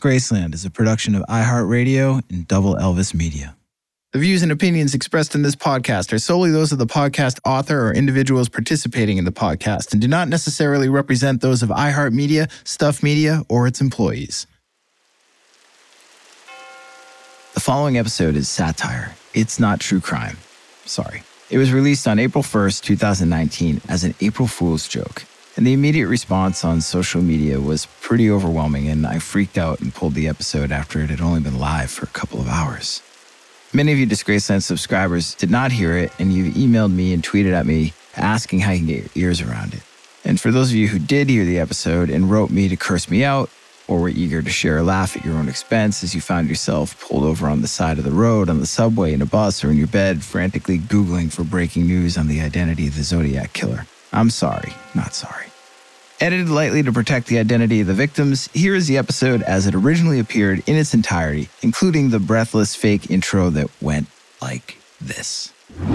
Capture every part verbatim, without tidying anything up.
Disgraceland is a production of iHeartRadio and Double Elvis Media. The views and opinions expressed in this podcast are solely those of the podcast author or individuals participating in the podcast and do not necessarily represent those of iHeartMedia, Stuff Media, or its employees. The following episode is satire. It's not true crime. Sorry. It was released on April first, twenty nineteen as an April Fool's joke. And the immediate response on social media was pretty overwhelming, and I freaked out and pulled the episode after it had only been live for a couple of hours. Many of you Disgraceland subscribers did not hear it, and you've emailed me and tweeted at me asking how you can get your ears around it. And for those of you who did hear the episode and wrote me to curse me out, or were eager to share a laugh at your own expense as you found yourself pulled over on the side of the road, on the subway, in a bus, or in your bed, frantically Googling for breaking news on the identity of the Zodiac Killer, I'm sorry, not sorry. Edited lightly to protect the identity of the victims, here is the episode as it originally appeared in its entirety, including the breathless fake intro that went like this.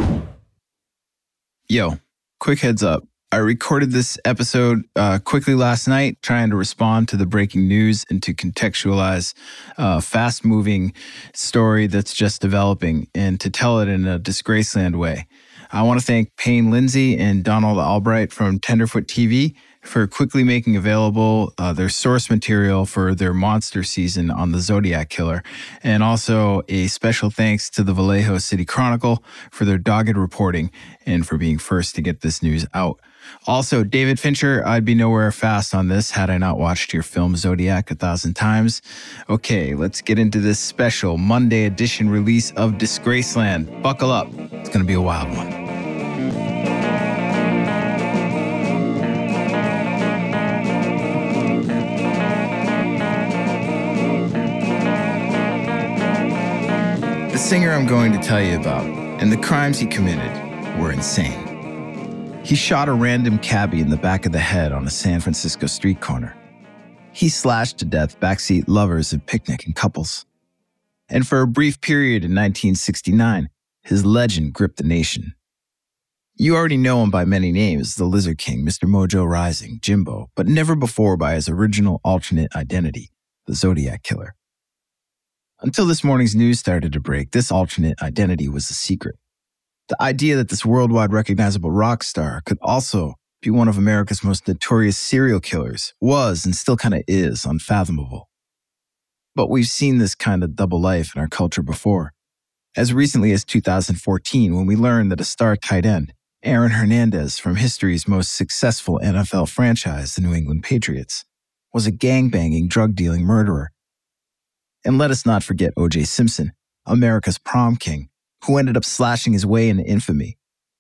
Yo, quick heads up. I recorded this episode uh, quickly last night, trying to respond to the breaking news and to contextualize a fast-moving story that's just developing and to tell it in a Disgraceland way. I want to thank Payne Lindsay and Donald Albright from Tenderfoot T V for quickly making available uh, their source material for their monster season on the Zodiac Killer. And also a special thanks to the Vallejo City Chronicle for their dogged reporting and for being first to get this news out. Also, David Fincher, I'd be nowhere fast on this had I not watched your film Zodiac a thousand times. Okay, let's get into this special Monday edition release of Disgraceland. Buckle up. It's going to be a wild one. The singer I'm going to tell you about and the crimes he committed were insane. He shot a random cabbie in the back of the head on a San Francisco street corner. He slashed to death backseat lovers of picnic and couples. And for a brief period in nineteen sixty-nine, his legend gripped the nation. You already know him by many names, the Lizard King, Mister Mojo Rising, Jimbo, but never before by his original alternate identity, the Zodiac Killer. Until this morning's news started to break, this alternate identity was a secret. The idea that this worldwide recognizable rock star could also be one of America's most notorious serial killers was and still kind of is unfathomable. But we've seen this kind of double life in our culture before. As recently as two thousand fourteen, when we learned that a star tight end, Aaron Hernandez from history's most successful N F L franchise, the New England Patriots, was a gang-banging, drug-dealing murderer. And let us not forget O J Simpson, America's prom king, who ended up slashing his way into infamy.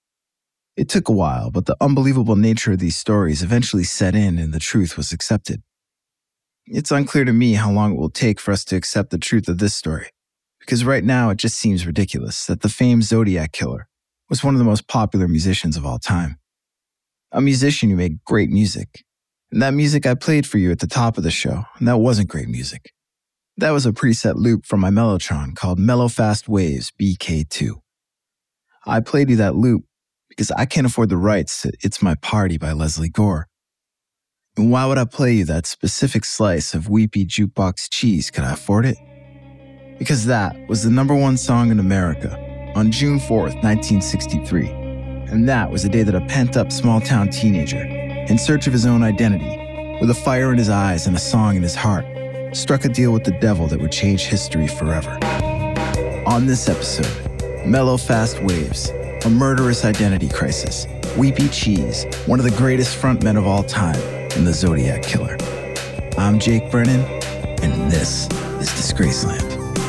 It took a while, but the unbelievable nature of these stories eventually set in and the truth was accepted. It's unclear to me how long it will take for us to accept the truth of this story, because right now it just seems ridiculous that the famed Zodiac Killer was one of the most popular musicians of all time. A musician who made great music. And that music I played for you at the top of the show, and that wasn't great music. That was a preset loop from my Mellotron called Mellow Fast Waves B K two. I played you that loop because I can't afford the rights to It's My Party by Leslie Gore. And why would I play you that specific slice of weepy jukebox cheese? Could I afford it? Because that was the number one song in America on June fourth, nineteen sixty-three. And that was a day that a pent-up small-town teenager, in search of his own identity, with a fire in his eyes and a song in his heart, struck a deal with the devil that would change history forever. On this episode, Mellow Fast Waves, a murderous identity crisis, Weepy Cheese, one of the greatest frontmen of all time, and the Zodiac Killer. I'm Jake Brennan, and this is Disgraceland.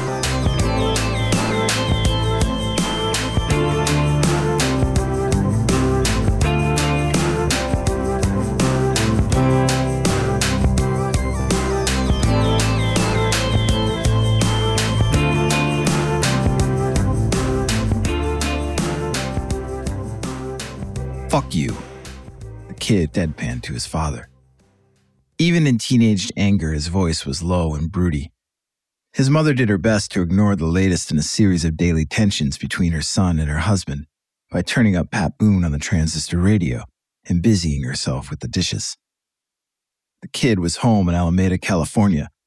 Fuck you, the kid deadpanned to his father. Even in teenage anger, his voice was low and broody. His mother did her best to ignore the latest in a series of daily tensions between her son and her husband by turning up Pat Boone on the transistor radio and busying herself with the dishes. The kid was home in Alameda, California,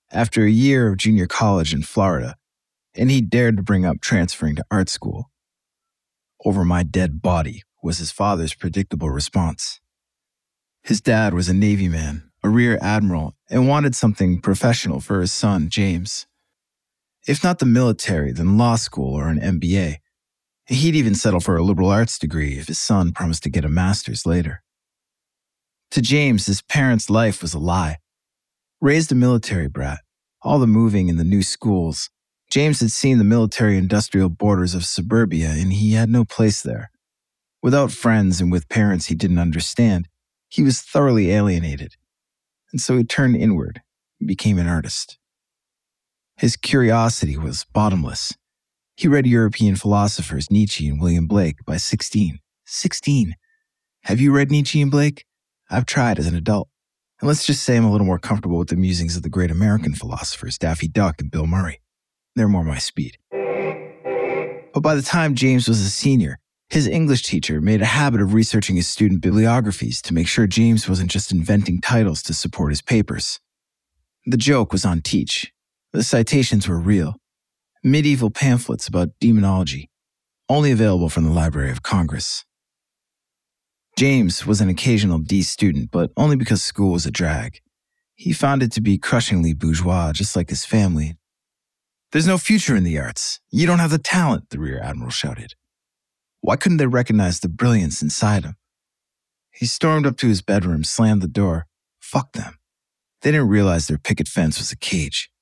after a year of junior college in Florida, and he dared to bring up transferring to art school. "Over my dead body," was his father's predictable response. His dad was a Navy man, a rear admiral, and wanted something professional for his son, James. If not the military, then law school or an M B A. He'd even settle for a liberal arts degree if his son promised to get a master's later. To James, his parents' life was a lie. Raised a military brat, all the moving in the new schools, James had seen the military-industrial borders of suburbia, and he had no place there. Without friends and with parents he didn't understand, he was thoroughly alienated. And so he turned inward and became an artist. His curiosity was bottomless. He read European philosophers Nietzsche and William Blake by sixteen. sixteen. Have you read Nietzsche and Blake? I've tried as an adult. And let's just say I'm a little more comfortable with the musings of the great American philosophers, Daffy Duck and Bill Murray. They're more my speed. But by the time James was a senior, his English teacher made a habit of researching his student bibliographies to make sure James wasn't just inventing titles to support his papers. The joke was on Teach. The citations were real. Medieval pamphlets about demonology, only available from the Library of Congress. James was an occasional D student, but only because school was a drag. He found it to be crushingly bourgeois, just like his family. "There's no future in the arts. You don't have the talent," the rear admiral shouted. Why couldn't they recognize the brilliance inside him? He stormed up to his bedroom, slammed the door. Fuck them. They didn't realize their picket fence was a cage.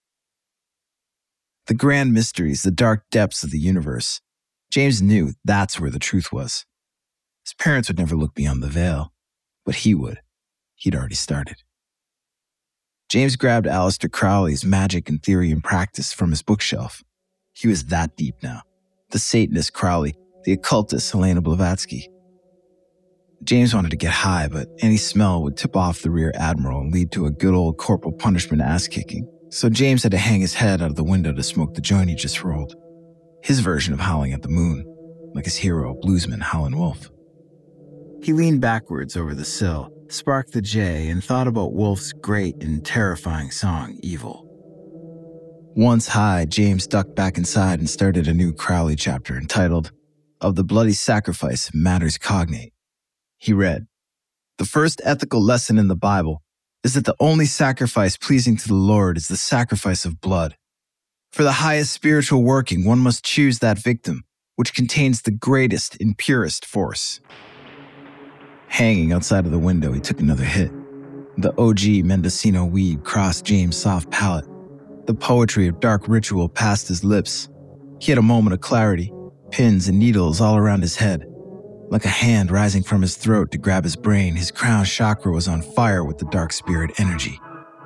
The grand mysteries, the dark depths of the universe. James knew that's where the truth was. His parents would never look beyond the veil, but he would. He'd already started. James grabbed Aleister Crowley's Magic and Theory and Practice from his bookshelf. He was that deep now. The Satanist Crowley, the occultist Helena Blavatsky. James wanted to get high, but any smell would tip off the rear admiral and lead to a good old corporal punishment ass-kicking. So James had to hang his head out of the window to smoke the joint he just rolled. His version of howling at the moon, like his hero, bluesman Howlin' Wolf. He leaned backwards over the sill, sparked the J, and thought about Wolf's great and terrifying song, Evil. Once high, James ducked back inside and started a new Crowley chapter entitled, Of the Bloody Sacrifice of Matters Cognate. He read, "The first ethical lesson in the Bible is that the only sacrifice pleasing to the Lord is the sacrifice of blood. For the highest spiritual working, one must choose that victim, which contains the greatest and purest force." Hanging outside of the window, he took another hit. The O G Mendocino weed crossed James' soft palate. The poetry of dark ritual passed his lips. He had a moment of clarity, pins and needles all around his head. Like a hand rising from his throat to grab his brain, his crown chakra was on fire with the dark spirit energy.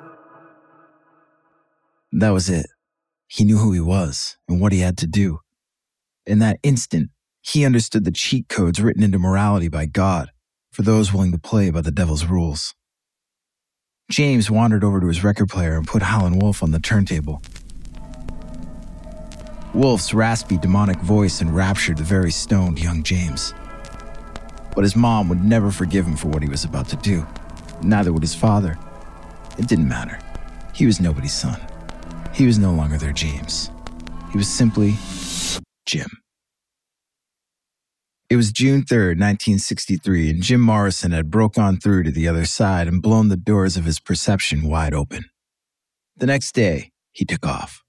That was it. He knew who he was and what he had to do. In that instant, he understood the cheat codes written into morality by God for those willing to play by the devil's rules. James wandered over to his record player and put Howlin' Wolf on the turntable. Wolf's raspy, demonic voice enraptured the very stoned young James. But his mom would never forgive him for what he was about to do. Neither would his father. It didn't matter. He was nobody's son. He was no longer their James. He was simply Jim. It was June third, nineteen sixty-three, and Jim Morrison had broke on through to the other side and blown the doors of his perception wide open. The next day, he took off.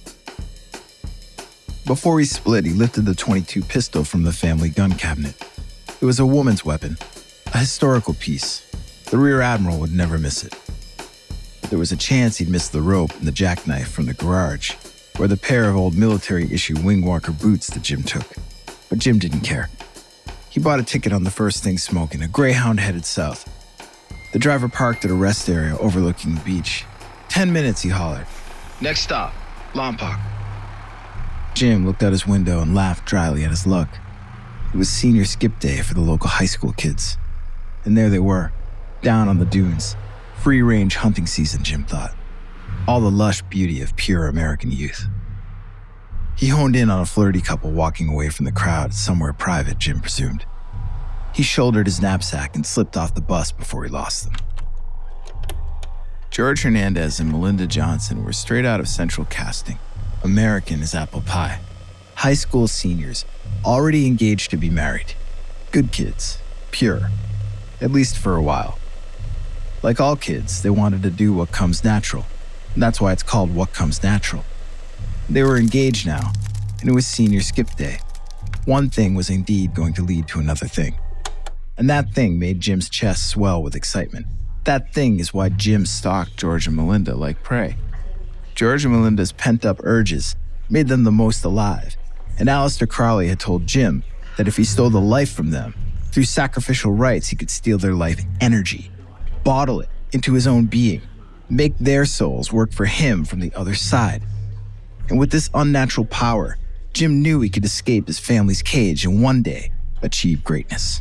Before he split, he lifted the twenty-two pistol from the family gun cabinet. It was a woman's weapon, a historical piece. The rear admiral would never miss it. There was a chance he'd miss the rope and the jackknife from the garage, or the pair of old military-issue Wingwalker boots that Jim took. But Jim didn't care. He bought a ticket on the first thing smoking, a Greyhound headed south. The driver parked at a rest area overlooking the beach. Ten minutes, he hollered. Next stop, Lompoc. Jim looked out his window and laughed dryly at his luck. It was senior skip day for the local high school kids. And there they were, down on the dunes. Free-range hunting season, Jim thought. All the lush beauty of pure American youth. He honed in on a flirty couple walking away from the crowd somewhere private, Jim presumed. He shouldered his knapsack and slipped off the bus before he lost them. George Hernandez and Melinda Johnson were straight out of Central Casting, American as apple pie. High school seniors, already engaged to be married. Good kids, pure, at least for a while. Like all kids, they wanted to do what comes natural, and that's why it's called What Comes Natural. They were engaged now, and it was senior skip day. One thing was indeed going to lead to another thing. And that thing made Jim's chest swell with excitement. That thing is why Jim stalked George and Melinda like prey. George and Melinda's pent-up urges made them the most alive, and Aleister Crowley had told Jim that if he stole the life from them, through sacrificial rites he could steal their life energy, bottle it into his own being, make their souls work for him from the other side. And with this unnatural power, Jim knew he could escape his family's cage and one day achieve greatness.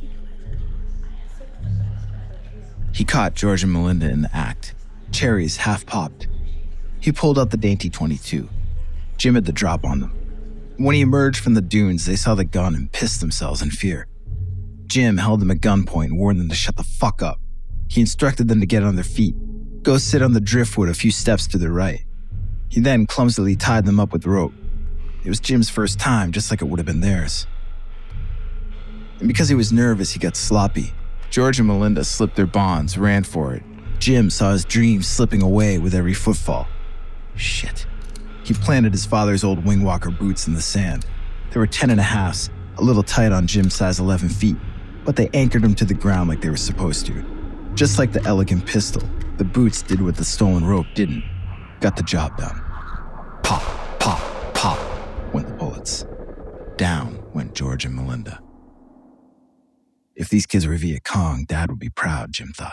He caught George and Melinda in the act, cherries half popped. He pulled out the dainty twenty-two. Jim had the drop on them. When he emerged from the dunes, they saw the gun and pissed themselves in fear. Jim held them at gunpoint and warned them to shut the fuck up. He instructed them to get on their feet, go sit on the driftwood a few steps to their right. He then clumsily tied them up with rope. It was Jim's first time, just like it would have been theirs. And because he was nervous, he got sloppy. George and Melinda slipped their bonds, ran for it. Jim saw his dreams slipping away with every footfall. Shit. He planted his father's old wingwalker boots in the sand. They were ten and a halves, a little tight on Jim's size eleven feet, but they anchored him to the ground like they were supposed to. Just like the elegant pistol, the boots did what the stolen rope didn't. Got the job done. Pop, pop, pop went the bullets. Down went George and Melinda. If these kids were Viet Cong, Dad would be proud, Jim thought.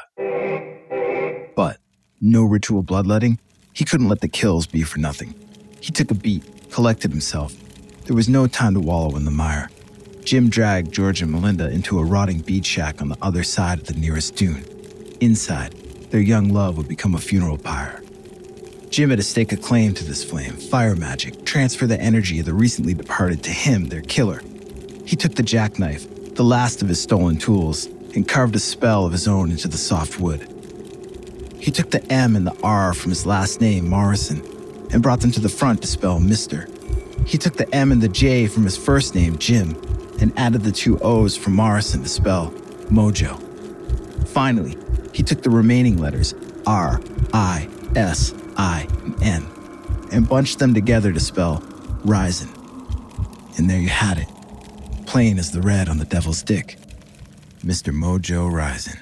But no ritual bloodletting. He couldn't let the kills be for nothing. He took a beat, collected himself. There was no time to wallow in the mire. Jim dragged George and Melinda into a rotting beach shack on the other side of the nearest dune. Inside, their young love would become a funeral pyre. Jim had to stake a claim to this flame, fire magic, transfer the energy of the recently departed to him, their killer. He took the jackknife, the last of his stolen tools, and carved a spell of his own into the soft wood. He took the M and the R from his last name, Morrison, and brought them to the front to spell Mister He took the M and the J from his first name, Jim, and added the two O's from Morrison to spell Mojo. Finally, he took the remaining letters, R, I, S, I, and N, and bunched them together to spell Risen. And there you had it, plain as the red on the devil's dick. Mister Mojo Risen.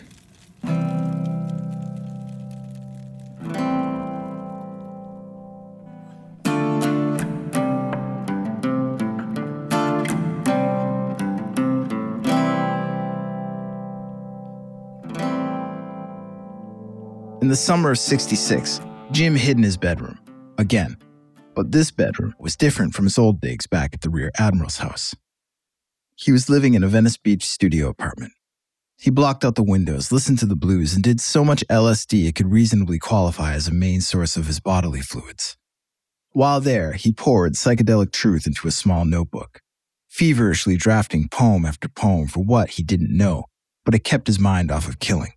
In the summer of sixty-six, Jim hid in his bedroom, again. But this bedroom was different from his old digs back at the Rear Admiral's house. He was living in a Venice Beach studio apartment. He blocked out the windows, listened to the blues, and did so much L S D it could reasonably qualify as a main source of his bodily fluids. While there, he poured psychedelic truth into a small notebook, feverishly drafting poem after poem for what he didn't know, but it kept his mind off of killing.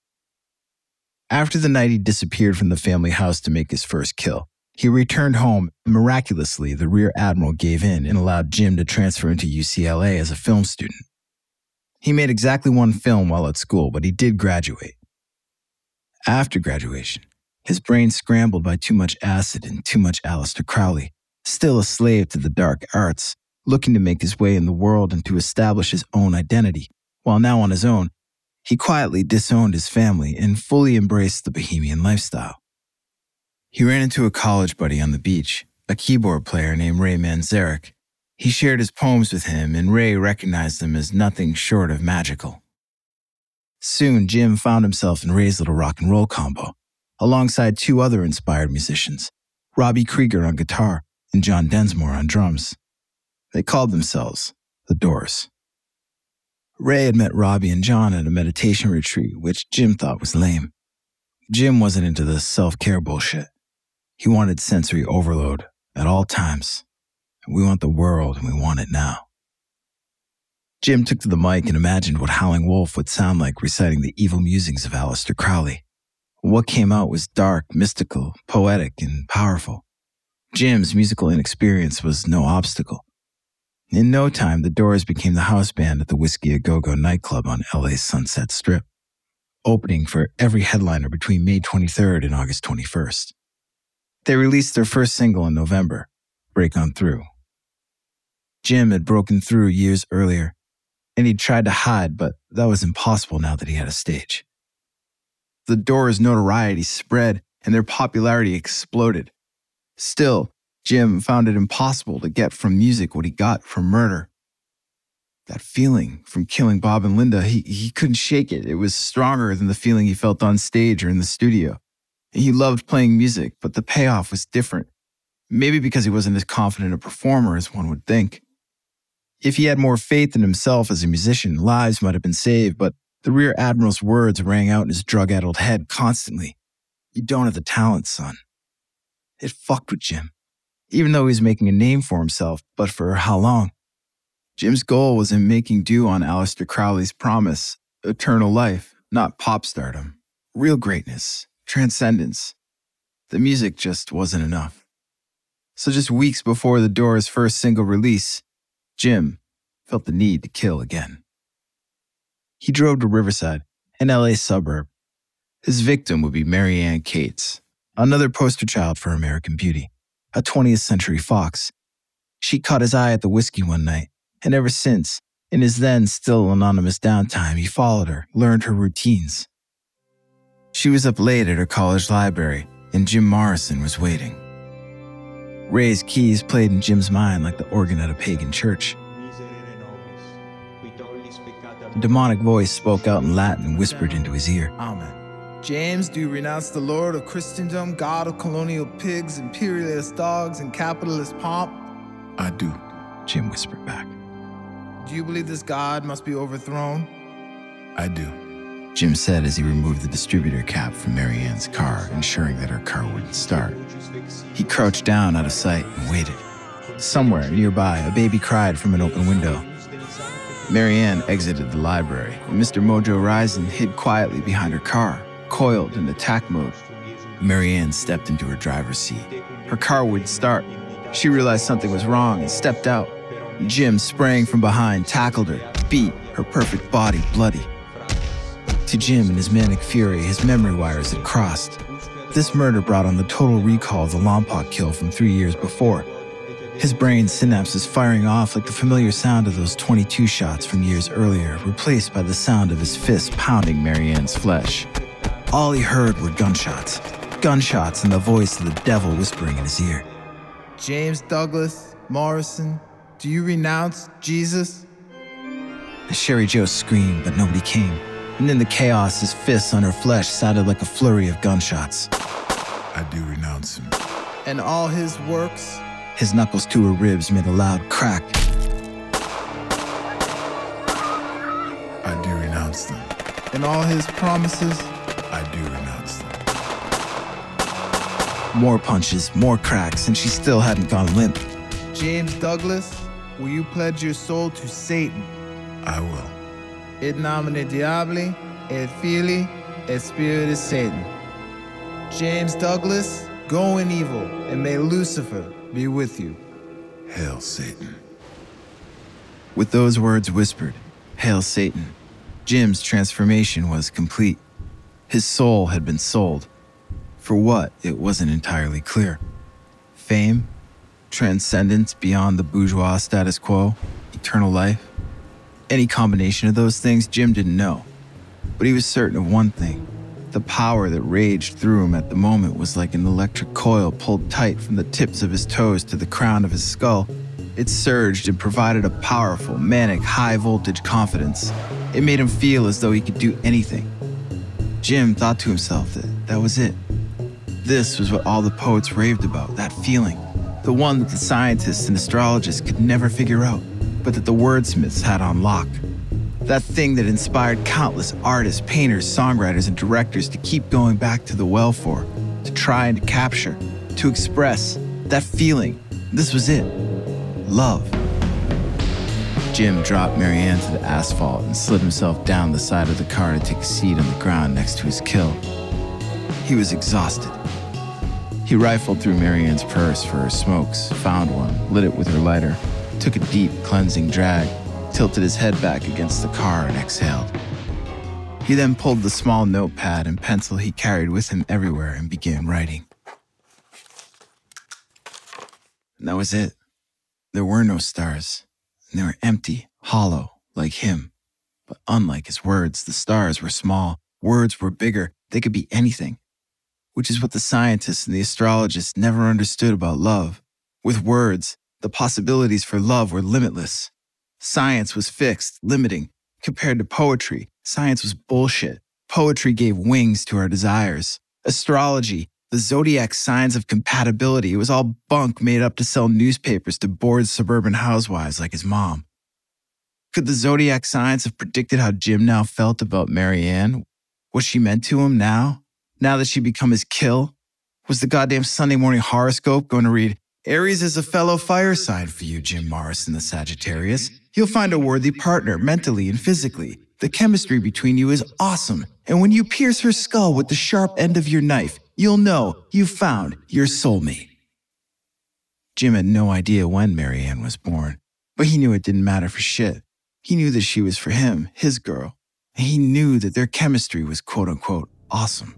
After the night he disappeared from the family house to make his first kill, he returned home. Miraculously, the Rear Admiral gave in and allowed Jim to transfer into U C L A as a film student. He made exactly one film while at school, but he did graduate. After graduation, his brain scrambled by too much acid and too much Aleister Crowley, still a slave to the dark arts, looking to make his way in the world and to establish his own identity, while now on his own, he quietly disowned his family and fully embraced the bohemian lifestyle. He ran into a college buddy on the beach, a keyboard player named Ray Manzarek. He shared his poems with him, and Ray recognized them as nothing short of magical. Soon, Jim found himself in Ray's little rock and roll combo, alongside two other inspired musicians, Robbie Krieger on guitar and John Densmore on drums. They called themselves The Doors. Ray had met Robbie and John at a meditation retreat, which Jim thought was lame. Jim wasn't into the self-care bullshit. He wanted sensory overload at all times. We want the world, and we want it now. Jim took to the mic and imagined what Howling Wolf would sound like reciting the evil musings of Aleister Crowley. What came out was dark, mystical, poetic, and powerful. Jim's musical inexperience was no obstacle. In no time, the Doors became the house band at the Whiskey A Go-Go nightclub on L A's Sunset Strip, opening for every headliner between May twenty-third and August twenty-first. They released their first single in November, Break On Through. Jim had broken through years earlier, and he'd tried to hide, but that was impossible now that he had a stage. The Doors' notoriety spread, and their popularity exploded. Still, Jim found it impossible to get from music what he got from murder. That feeling from killing Bob and Linda, he, he couldn't shake it. It was stronger than the feeling he felt on stage or in the studio. He loved playing music, but the payoff was different. Maybe because he wasn't as confident a performer as one would think. If he had more faith in himself as a musician, lives might have been saved, but the Rear Admiral's words rang out in his drug-addled head constantly. You don't have the talent, son. It fucked with Jim, even though he was making a name for himself, but for how long? Jim's goal was in making do on Aleister Crowley's promise, eternal life, not pop stardom, real greatness, transcendence. The music just wasn't enough. So just weeks before the Doors' first single release, Jim felt the need to kill again. He drove to Riverside, an L A suburb. His victim would be Mary Ann Cates, another poster child for American Beauty, a twentieth century fox. She caught his eye at the whiskey one night, and ever since, in his then still anonymous downtime, he followed her, learned her routines. She was up late at her college library, and Jim Morrison was waiting. Ray's keys played in Jim's mind like the organ at a pagan church. A demonic voice spoke out in Latin and whispered into his ear. Amen. James, do you renounce the Lord of Christendom, God of colonial pigs, imperialist dogs, and capitalist pomp? I do, Jim whispered back. Do you believe this God must be overthrown? I do, Jim said as he removed the distributor cap from Mary Ann's car, ensuring that her car wouldn't start. He crouched down out of sight and waited. Somewhere nearby, a baby cried from an open window. Mary Ann exited the library, and Mister Mojo Risen hid quietly behind her car, coiled in attack mode. Mary Ann stepped into her driver's seat. Her car wouldn't start. She realized something was wrong and stepped out. Jim sprang from behind, tackled her, beat her perfect body bloody. To Jim, in his manic fury, his memory wires had crossed. This murder brought on the total recall of the Lompoc kill from three years before. His brain synapses firing off like the familiar sound of those twenty-two shots from years earlier, replaced by the sound of his fist pounding Mary Ann's flesh. All he heard were gunshots. Gunshots and the voice of the devil whispering in his ear. James Douglas Morrison, do you renounce Jesus? Sherry Joe screamed, but nobody came. And in the chaos, his fists on her flesh sounded like a flurry of gunshots. I do renounce him. And all his works? His knuckles to her ribs made a loud crack. I do renounce them. And all his promises? I do renounce them. More punches, more cracks, and she still hadn't gone limp. James Douglas, will you pledge your soul to Satan? I will. In nomine Diabli, et Filii, et Spiritus Satan. James Douglas, go in evil, and may Lucifer be with you. Hail Satan. With those words whispered, Hail Satan, Jim's transformation was complete. His soul had been sold. For what, it wasn't entirely clear. Fame? Transcendence beyond the bourgeois status quo? Eternal life? Any combination of those things, Jim didn't know. But he was certain of one thing. The power that raged through him at the moment was like an electric coil pulled tight from the tips of his toes to the crown of his skull. It surged and provided a powerful, manic, high-voltage confidence. It made him feel as though he could do anything. Jim thought to himself that that was it. This was what all the poets raved about, that feeling. The one that the scientists and astrologists could never figure out, but that the wordsmiths had on lock. That thing that inspired countless artists, painters, songwriters, and directors to keep going back to the well for, to try and to capture, to express. That feeling. This was it. Love. Jim dropped Mary Ann to the asphalt and slid himself down the side of the car to take a seat on the ground next to his kill. He was exhausted. He rifled through Marianne's purse for her smokes, found one, lit it with her lighter, took a deep, cleansing drag, tilted his head back against the car and exhaled. He then pulled the small notepad and pencil he carried with him everywhere and began writing. And that was it. There were no stars, and they were empty, hollow, like him. But unlike his words, the stars were small, words were bigger, they could be anything. Which is what the scientists and the astrologists never understood about love. With words, the possibilities for love were limitless. Science was fixed, limiting. Compared to poetry, science was bullshit. Poetry gave wings to our desires. Astrology, the zodiac signs of compatibility, it was all bunk made up to sell newspapers to bored suburban housewives like his mom. Could the zodiac signs have predicted how Jim now felt about Marianne? What she meant to him now? Now that she'd become his kill? Was the goddamn Sunday morning horoscope going to read, Aries is a fellow fire sign for you, Jim Morrison, the Sagittarius. You'll find a worthy partner mentally and physically. The chemistry between you is awesome. And when you pierce her skull with the sharp end of your knife, you'll know you've found your soulmate. Jim had no idea when Marianne was born, but he knew it didn't matter for shit. He knew that she was for him, his girl, and he knew that their chemistry was quote-unquote awesome.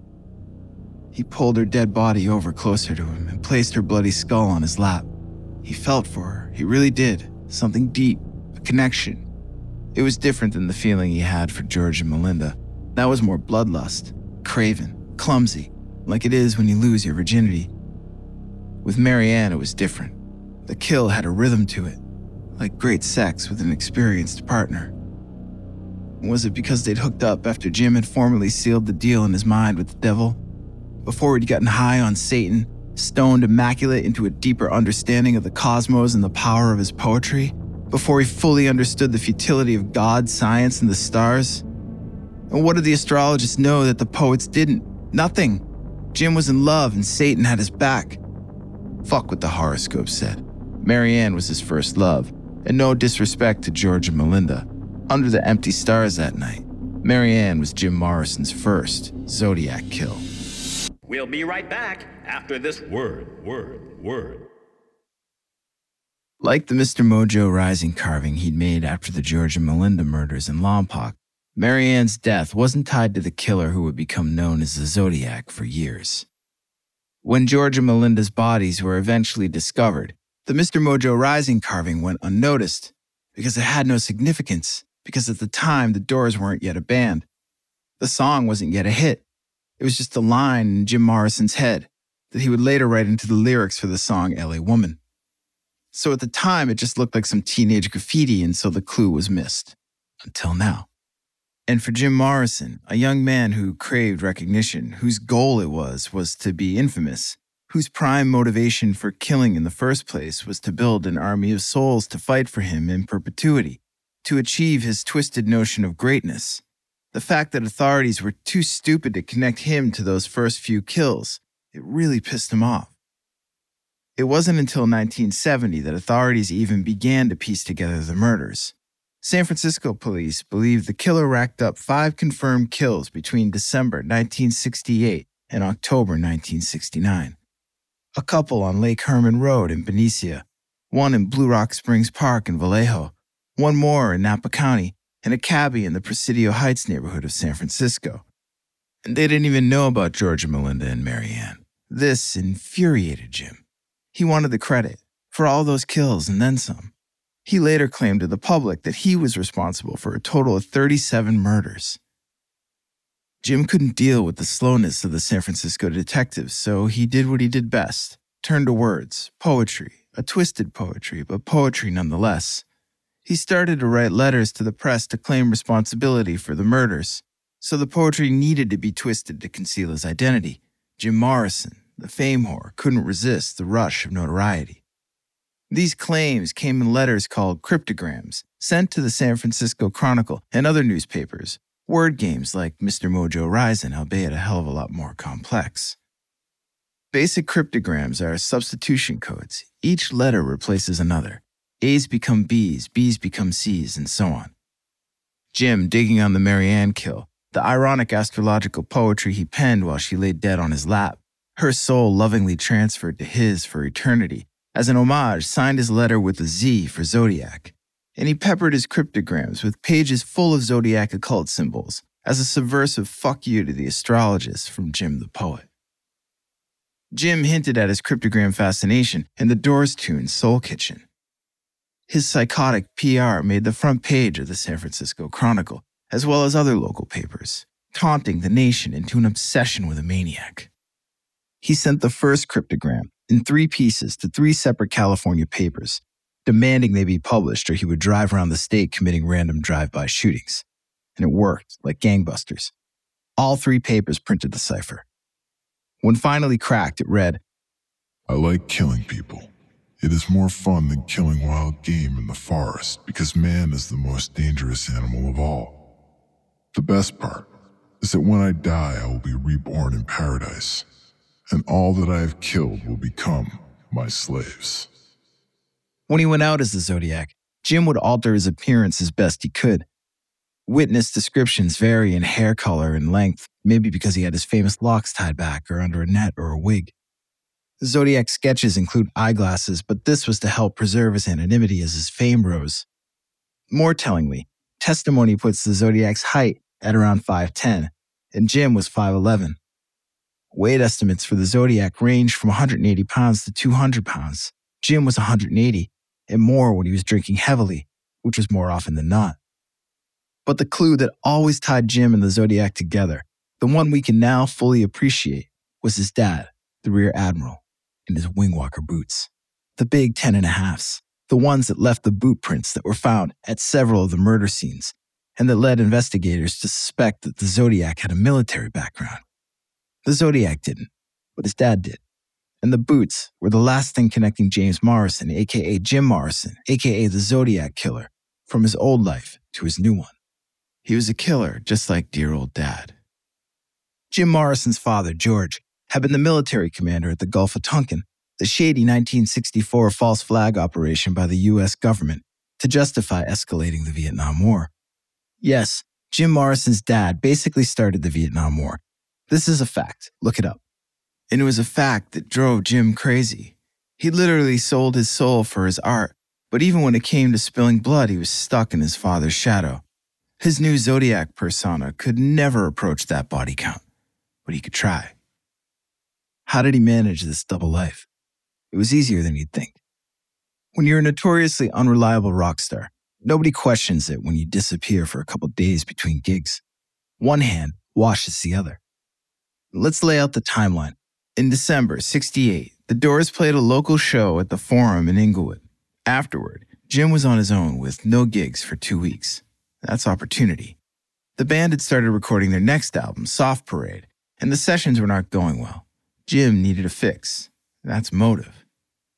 He pulled her dead body over closer to him and placed her bloody skull on his lap. He felt for her, he really did, something deep, a connection. It was different than the feeling he had for George and Melinda. That was more bloodlust, craven, clumsy, like it is when you lose your virginity. With Marianne, it was different. The kill had a rhythm to it, like great sex with an experienced partner. Was it because they'd hooked up after Jim had formally sealed the deal in his mind with the devil? Before he'd gotten high on Satan, stoned immaculate into a deeper understanding of the cosmos and the power of his poetry? Before he fully understood the futility of God, science, and the stars? And what did the astrologists know that the poets didn't? Nothing. Jim was in love and Satan had his back. Fuck what the horoscope said. Marianne was his first love, and no disrespect to George and Melinda. Under the empty stars that night, Marianne was Jim Morrison's first Zodiac kill. We'll be right back after this word, word, word. Like the Mister Mojo Rising carving he'd made after the George and Melinda murders in Lompoc, Marianne's death wasn't tied to the killer who would become known as the Zodiac for years. When George and Melinda's bodies were eventually discovered, the Mister Mojo Rising carving went unnoticed because it had no significance, because at the time the Doors weren't yet a band. The song wasn't yet a hit. It was just a line in Jim Morrison's head that he would later write into the lyrics for the song L A Woman. So at the time, it just looked like some teenage graffiti, and so the clue was missed. Until now. And for Jim Morrison, a young man who craved recognition, whose goal it was, was to be infamous, whose prime motivation for killing in the first place was to build an army of souls to fight for him in perpetuity, to achieve his twisted notion of greatness. The fact that authorities were too stupid to connect him to those first few kills, it really pissed him off. It wasn't until nineteen seventy that authorities even began to piece together the murders. San Francisco police believe the killer racked up five confirmed kills between December nineteen sixty-eight and October nineteen sixty-nine. A couple on Lake Herman Road in Benicia, one in Blue Rock Springs Park in Vallejo, one more in Napa County, and a cabbie in the Presidio Heights neighborhood of San Francisco. And they didn't even know about George and Melinda and Marianne. This infuriated Jim. He wanted the credit for all those kills and then some. He later claimed to the public that he was responsible for a total of thirty-seven murders. Jim couldn't deal with the slowness of the San Francisco detectives, so he did what he did best, turned to words, poetry, a twisted poetry, but poetry nonetheless. He started to write letters to the press to claim responsibility for the murders, so the poetry needed to be twisted to conceal his identity. Jim Morrison, the fame whore, couldn't resist the rush of notoriety. These claims came in letters called cryptograms, sent to the San Francisco Chronicle and other newspapers, word games like Mister Mojo Rising, albeit a hell of a lot more complex. Basic cryptograms are substitution codes. Each letter replaces another. A's become B's, B's become C's, and so on. Jim, digging on the Marianne kill, the ironic astrological poetry he penned while she lay dead on his lap, her soul lovingly transferred to his for eternity, as an homage signed his letter with a Z for Zodiac, and he peppered his cryptograms with pages full of Zodiac occult symbols as a subversive fuck you to the astrologists from Jim the Poet. Jim hinted at his cryptogram fascination in the Doors tune Soul Kitchen. His psychotic P R made the front page of the San Francisco Chronicle, as well as other local papers, taunting the nation into an obsession with a maniac. He sent the first cryptogram in three pieces to three separate California papers, demanding they be published or he would drive around the state committing random drive-by shootings. And it worked, like gangbusters. All three papers printed the cipher. When finally cracked, it read, I like killing people. It is more fun than killing wild game in the forest because man is the most dangerous animal of all. The best part is that when I die, I will be reborn in paradise, and all that I have killed will become my slaves. When he went out as the Zodiac, Jim would alter his appearance as best he could. Witness descriptions vary in hair color and length, maybe because he had his famous locks tied back or under a net or a wig. Zodiac sketches include eyeglasses, but this was to help preserve his anonymity as his fame rose. More tellingly, testimony puts the Zodiac's height at around five ten, and Jim was five eleven. Weight estimates for the Zodiac ranged from one hundred eighty pounds to two hundred pounds. Jim was one hundred eighty, and more when he was drinking heavily, which was more often than not. But the clue that always tied Jim and the Zodiac together, the one we can now fully appreciate, was his dad, the Rear Admiral, in his Wingwalker boots. The big ten and a halves, the ones that left the boot prints that were found at several of the murder scenes, and that led investigators to suspect that the Zodiac had a military background. The Zodiac didn't, but his dad did. And the boots were the last thing connecting James Morrison, aka Jim Morrison, aka the Zodiac Killer, from his old life to his new one. He was a killer, just like dear old dad. Jim Morrison's father, George, had been the military commander at the Gulf of Tonkin, the shady nineteen sixty-four false flag operation by the U S government to justify escalating the Vietnam War. Yes, Jim Morrison's dad basically started the Vietnam War. This is a fact. Look it up. And it was a fact that drove Jim crazy. He literally sold his soul for his art, but even when it came to spilling blood, he was stuck in his father's shadow. His new Zodiac persona could never approach that body count, but he could try. How did he manage this double life? It was easier than you'd think. When you're a notoriously unreliable rock star, nobody questions it when you disappear for a couple days between gigs. One hand washes the other. Let's lay out the timeline. In December sixty-eight, the Doors played a local show at the Forum in Inglewood. Afterward, Jim was on his own with no gigs for two weeks. That's opportunity. The band had started recording their next album, Soft Parade, and the sessions were not going well. Jim needed a fix. That's motive.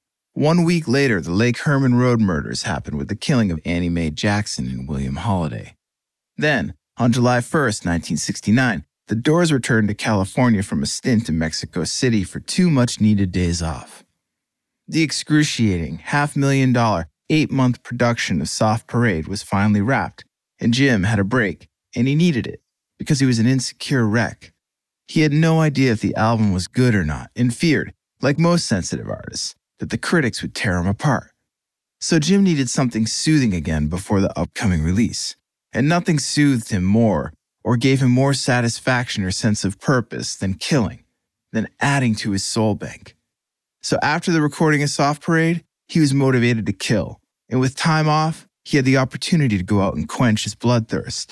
One week later, the Lake Herman Road murders happened with the killing of Annie Mae Jackson and William Holiday. Then, on July first, nineteen sixty-nine, the Doors returned to California from a stint in Mexico City for two much-needed days off. The excruciating, half-million dollar, eight-month production of Soft Parade was finally wrapped, and Jim had a break, and he needed it, because he was an insecure wreck. He had no idea if the album was good or not, and feared, like most sensitive artists, that the critics would tear him apart. So Jim needed something soothing again before the upcoming release, and nothing soothed him more or gave him more satisfaction or sense of purpose than killing, than adding to his soul bank. So after the recording of Soft Parade, he was motivated to kill, and with time off, he had the opportunity to go out and quench his bloodthirst,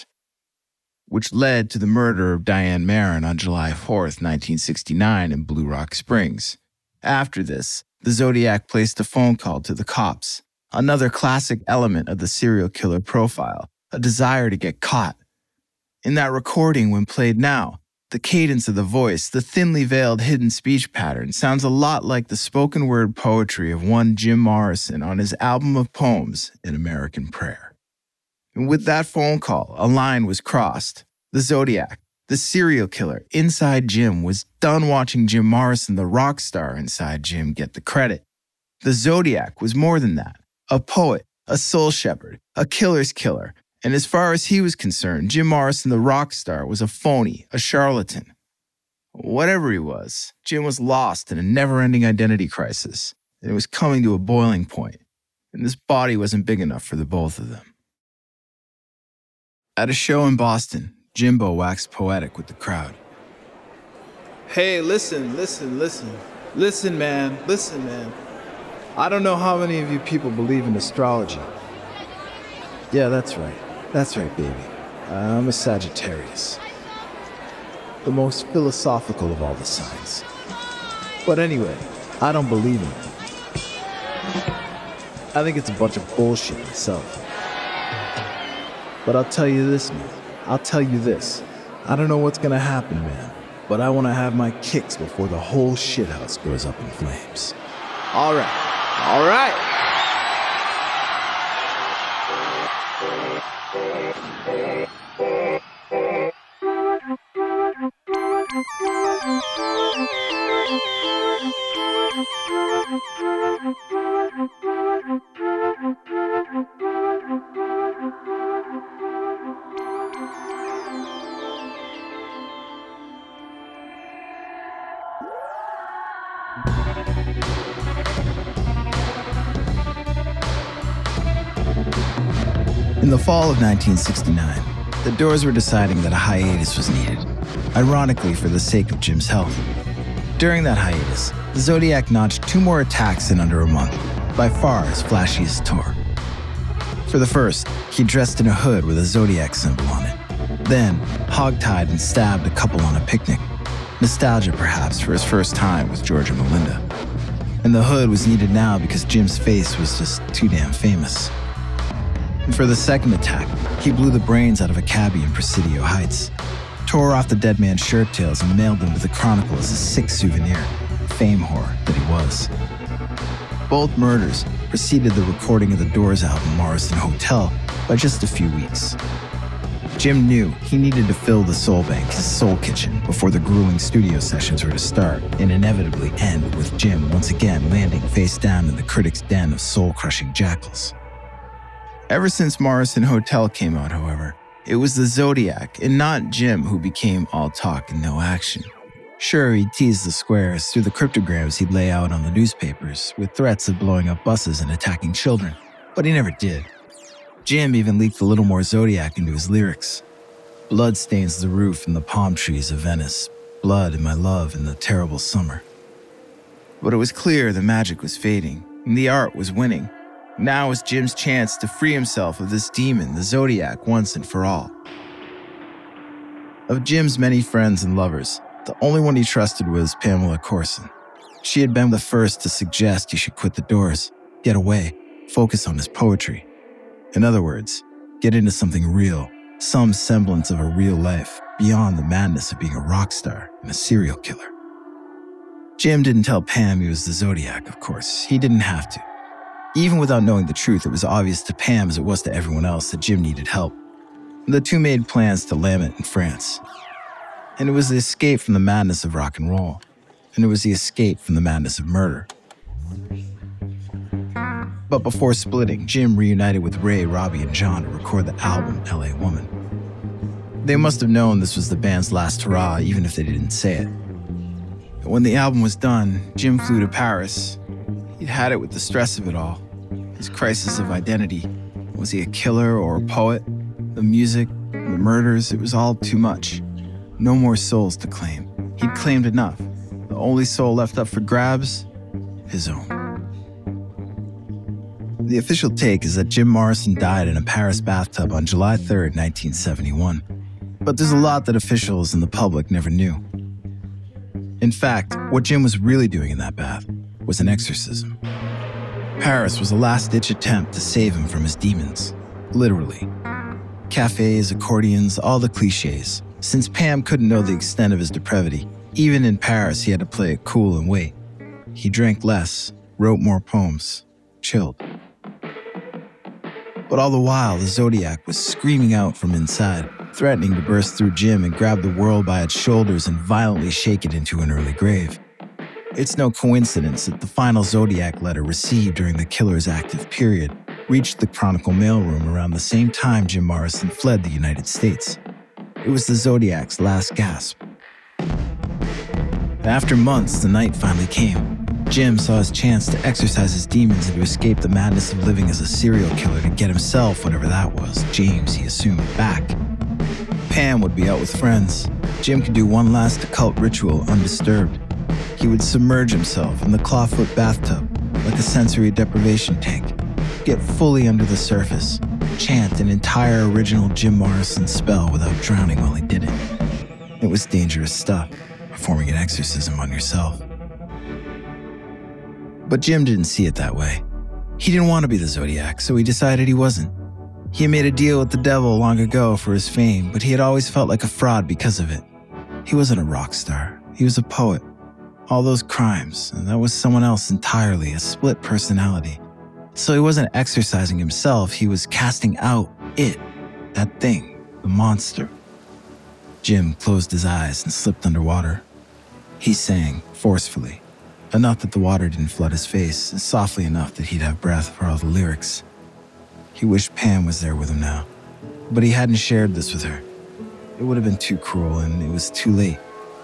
which led to the murder of Diane Marin on July fourth, nineteen sixty-nine in Blue Rock Springs. After this, the Zodiac placed a phone call to the cops, another classic element of the serial killer profile, a desire to get caught. In that recording, when played now, the cadence of the voice, the thinly veiled hidden speech pattern, sounds a lot like the spoken word poetry of one Jim Morrison on his album of poems, An American Prayer. And with that phone call, a line was crossed. The Zodiac, the serial killer inside Jim, was done watching Jim Morrison, the rock star inside Jim, get the credit. The Zodiac was more than that. A poet, a soul shepherd, a killer's killer, And as far as he was concerned, Jim Morrison, the rock star, was a phony, a charlatan. Whatever he was, Jim was lost in a never-ending identity crisis, and it was coming to a boiling point, and this body wasn't big enough for the both of them. At a show in Boston, Jimbo waxed poetic with the crowd. Hey, listen, listen, listen. Listen, man, listen, man. I don't know how many of you people believe in astrology. Yeah, that's right. That's right, baby. I'm a Sagittarius. The most philosophical of all the signs. But anyway, I don't believe in it. I think it's a bunch of bullshit myself. But I'll tell you this, man. I'll tell you this. I don't know what's gonna happen, man. But I wanna have my kicks before the whole shithouse goes up in flames. All right. All right. In the fall of nineteen sixty-nine, the Doors were deciding that a hiatus was needed, ironically for the sake of Jim's health. During that hiatus, the Zodiac notched two more attacks in under a month, by far his flashiest tour. For the first, he dressed in a hood with a Zodiac symbol on it, then hogtied and stabbed a couple on a picnic, nostalgia perhaps for his first time with George and Melinda. And the hood was needed now because Jim's face was just too damn famous. And for the second attack, he blew the brains out of a cabbie in Presidio Heights, tore off the dead man's shirt tails and mailed them to the Chronicle as a sick souvenir, fame whore that he was. Both murders preceded the recording of the Doors album Morrison Hotel by just a few weeks. Jim knew he needed to fill the Soul Bank, his soul kitchen, before the grueling studio sessions were to start and inevitably end with Jim once again landing face down in the critics' den of soul-crushing jackals. Ever since Morrison Hotel came out, however, it was the Zodiac and not Jim who became all talk and no action. Sure, he'd tease the squares through the cryptograms he'd lay out on the newspapers with threats of blowing up buses and attacking children, but he never did. Jim even leaked a little more Zodiac into his lyrics. Blood stains the roof and the palm trees of Venice, blood and my love in the terrible summer. But it was clear the magic was fading, and the art was winning. Now was Jim's chance to free himself of this demon, the Zodiac, once and for all. Of Jim's many friends and lovers, the only one he trusted was Pamela Courson. She had been the first to suggest he should quit the Doors, get away, focus on his poetry. In other words, get into something real, some semblance of a real life, beyond the madness of being a rock star and a serial killer. Jim didn't tell Pam he was the Zodiac, of course. He didn't have to. Even without knowing the truth, it was obvious to Pam as it was to everyone else that Jim needed help. The two made plans to Lament in France. And it was the escape from the madness of rock and roll. And it was the escape from the madness of murder. But before splitting, Jim reunited with Ray, Robbie, and John to record the album L A Woman. They must have known this was the band's last hurrah, even if they didn't say it. But when the album was done, Jim flew to Paris. He'd had it with the stress of it all. His crisis of identity. Was he a killer or a poet? The music, the murders, it was all too much. No more souls to claim. He'd claimed enough. The only soul left up for grabs, his own. The official take is that Jim Morrison died in a Paris bathtub on July third, nineteen seventy-one. But there's a lot that officials and the public never knew. In fact, what Jim was really doing in that bath was an exorcism. Paris was a last-ditch attempt to save him from his demons, literally. Cafes, accordions, all the cliches. Since Pam couldn't know the extent of his depravity, even in Paris he had to play it cool and wait. He drank less, wrote more poems, chilled. But all the while, the Zodiac was screaming out from inside, threatening to burst through Jim and grab the world by its shoulders and violently shake it into an early grave. It's no coincidence that the final Zodiac letter received during the killer's active period reached the Chronicle mailroom around the same time Jim Morrison fled the United States. It was the Zodiac's last gasp. After months, the night finally came. Jim saw his chance to exorcise his demons and to escape the madness of living as a serial killer to get himself, whatever that was, James, he assumed, back. Pam would be out with friends. Jim could do one last occult ritual undisturbed. He would submerge himself in the clawfoot bathtub like a sensory deprivation tank, get fully under the surface, chant an entire original Jim Morrison spell without drowning while he did it. It was dangerous stuff, performing an exorcism on yourself. But Jim didn't see it that way. He didn't want to be the Zodiac, so he decided he wasn't. He had made a deal with the devil long ago for his fame, but he had always felt like a fraud because of it. He wasn't a rock star. He was a poet. All those crimes, and that was someone else entirely, a split personality. So he wasn't exorcising himself, he was casting out it, that thing, the monster. Jim closed his eyes and slipped underwater. He sang, forcefully. Enough that the water didn't flood his face, and softly enough that he'd have breath for all the lyrics. He wished Pam was there with him now, but he hadn't shared this with her. It would have been too cruel, and it was too late.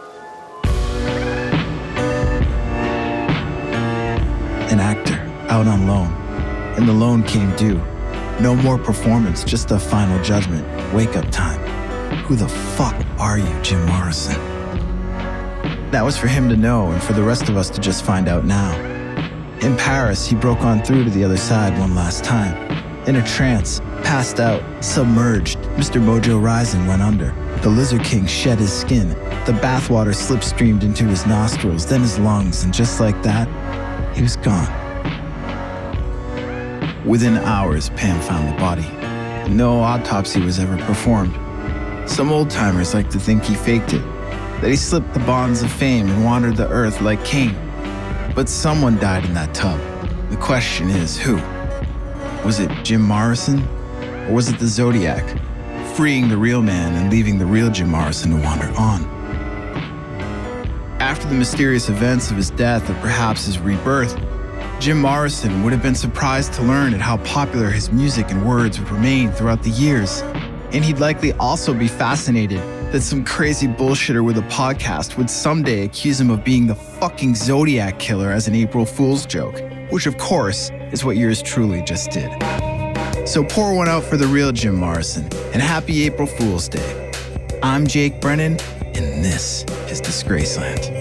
An actor, out on loan, and the loan came due. No more performance, just a final judgment, wake-up time. Who the fuck are you, Jim Morrison? That was for him to know and for the rest of us to just find out now. In Paris, he broke on through to the other side one last time. In a trance, passed out, submerged, Mister Mojo Rising went under. The Lizard King shed his skin. The bathwater slipstreamed into his nostrils, then his lungs, and just like that, he was gone. Within hours, Pam found the body. No autopsy was ever performed. Some old-timers like to think he faked it, that he slipped the bonds of fame and wandered the earth like Cain. But someone died in that tub. The question is, who? Was it Jim Morrison? Or was it the Zodiac, freeing the real man and leaving the real Jim Morrison to wander on? After the mysterious events of his death, or perhaps his rebirth, Jim Morrison would have been surprised to learn at how popular his music and words would remain throughout the years. And he'd likely also be fascinated that some crazy bullshitter with a podcast would someday accuse him of being the fucking Zodiac killer as an April Fool's joke, which of course is what yours truly just did. So pour one out for the real Jim Morrison, and happy April Fool's Day. I'm Jake Brennan, and this is Disgraceland.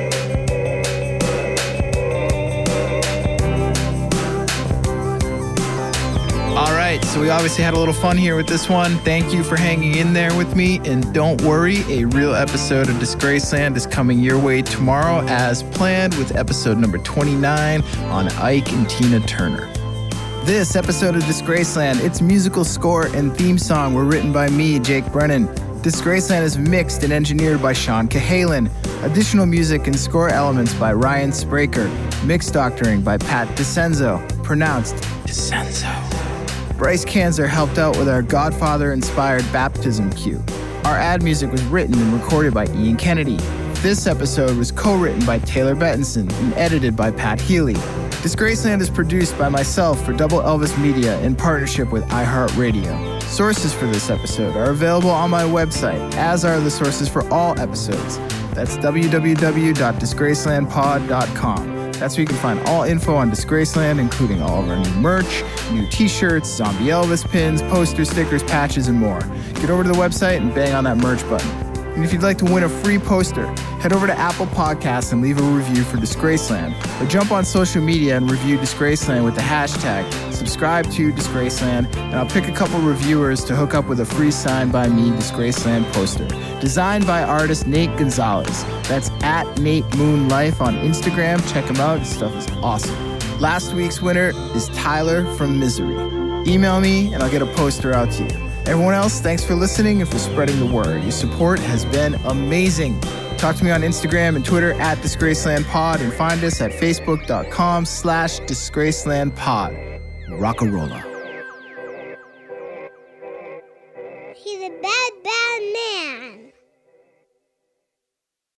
All right, so we obviously had a little fun here with this one. Thank you for hanging in there with me. And don't worry, a real episode of Disgraceland is coming your way tomorrow as planned with episode number twenty-nine on Ike and Tina Turner. This episode of Disgraceland, its musical score and theme song were written by me, Jake Brennan. Disgraceland is mixed and engineered by Sean Cahalan. Additional music and score elements by Ryan Spraker. Mix doctoring by Pat DeCenzo, pronounced DeCenzo. Bryce Kanzer helped out with our Godfather-inspired baptism cue. Our ad music was written and recorded by Ian Kennedy. This episode was co-written by Taylor Bettinson and edited by Pat Healy. Disgraceland is produced by myself for Double Elvis Media in partnership with iHeartRadio. Sources for this episode are available on my website, as are the sources for all episodes. That's w w w dot disgraceland pod dot com. That's where you can find all info on Disgraceland, including all of our new merch, new t-shirts, Zombie Elvis pins, posters, stickers, patches, and more. Get over to the website and bang on that merch button. And if you'd like to win a free poster, head over to Apple Podcasts and leave a review for Disgraceland. Or jump on social media and review Disgraceland with the hashtag subscribe to Disgraceland, and I'll pick a couple reviewers to hook up with a free signed by me Disgraceland poster. Designed by artist Nate Gonzalez. That's at Nate Moon Life on Instagram. Check him out. His stuff is awesome. Last week's winner is Tyler from Misery. Email me and I'll get a poster out to you. Everyone else, thanks for listening and for spreading the word. Your support has been amazing. Talk to me on Instagram and Twitter at DisgracelandPod and find us at facebook.com slash DisgracelandPod. Rock-a-rolla.